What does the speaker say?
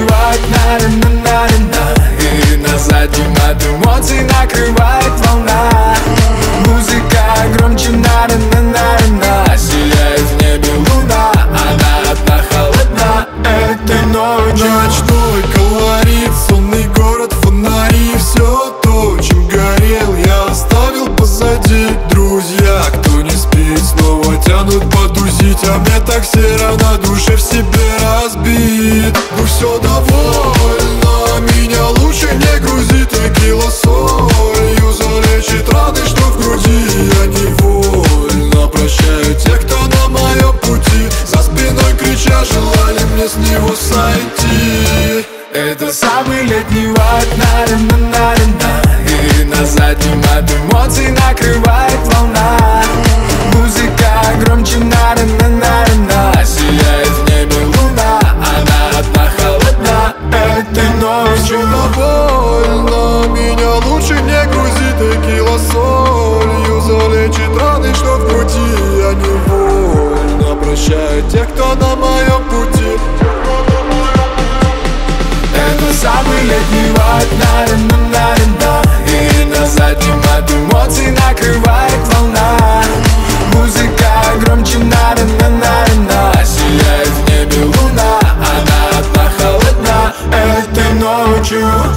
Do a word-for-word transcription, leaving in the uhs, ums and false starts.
летневать на на на на и на заднем от эмоций накрывает волна. Музыка громче на на на на сияет в небе луна, она одна холодна этой ночью. Ночной колорит, сонный город, фонари, все то, чем горел, я оставил позади. Друзья, кто не спит, снова тянут потусить, а мне так серо на душе, в себе разбит. Ну все довольно, меня лучше не грузи, текила солью залечит раны, что в груди. Я невольно прощаю тех, кто на моем пути, за спиной крича желали мне с него сойти. Это самый летний вайб на на на на и на заднем от эмоций накрывает волна. Музыка громче на на на на сияет в небе луна, она одна холодна этой ночью. Довольно, меня лучше не грузи, текила солью залечит раны, что в груди. Я невольно прощаю тех, кто на моем пути. Это самый летний вайб на на на на и на заднем от эмоций накрывает волна. Музыка громче на на на на сияет в небе луна, она одна холодна этой ночью.